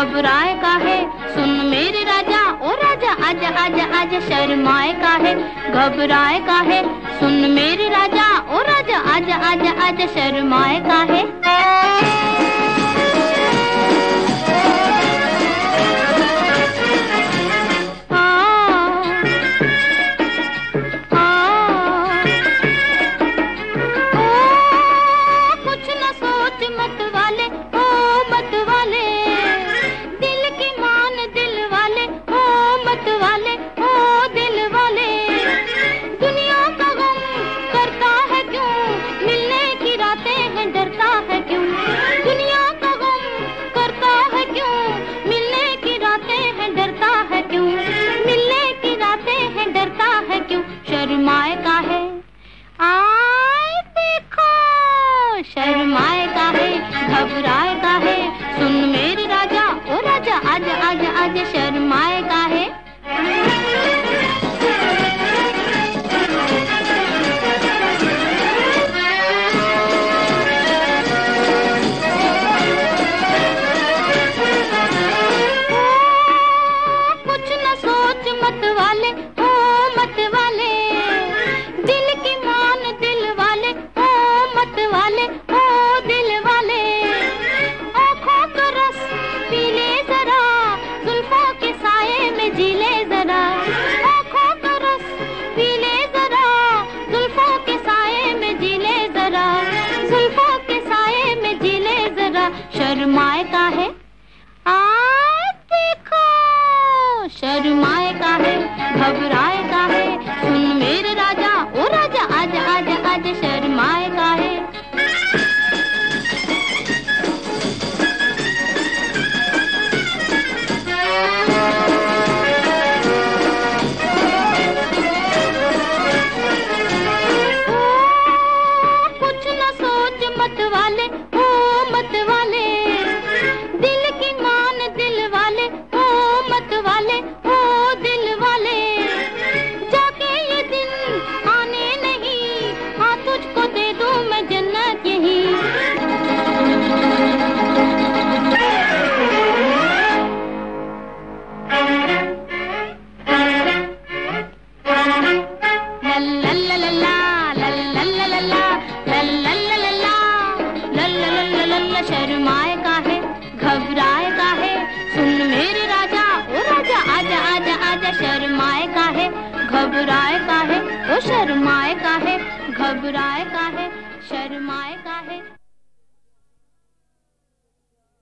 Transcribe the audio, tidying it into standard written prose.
घबराए का है, सुन मेरे राजा, ओ राजा आजा आजा आजा, शर्माए का है, घबराए का है, सुन मेरे राजा, ओ राजा आजा आजा आजा, शर्माए का है। शर्माए का है, आए देखो, शर्माए का है, घबराए का है, सुन मेरे राजा, ओ राजा आजा आजा आजा, शर्माए का है। कुछ न सोच मत वाले, ओ मत वाले, दिल की मान दिल वाले, ओ मत वाले, ओ दिल वाले, आँखों का रस पी ले जरा, जुल्फों के साये में जी ले जरा, आँखों का रस पी ले जरा, जुल्फों के साये में जी ले जरा, जुल्फों के साये में जी ले जरा, शर्माए का है, देखो, शर्माए का है, घबराए का है, सुन मेरे राजा, ओ राजा आजा आजा आजा, शर्माए का है। कुछ न सोच मत वाले, ओ मत वाले, दिल की मान दिल वाले, ओ मत वाले, ओ दिल वाले, जाके ये दिन आने नहीं, हाँ तुझको दे दूं मैं जन्नत यही। शर्माए का है, घबराए का है, सुन मेरे राजा, ओ राजा आजा आजा आजा, शर्माए का है, घबराए का है, ओ शर्माए का है, घबराए का है, शर्माए का है।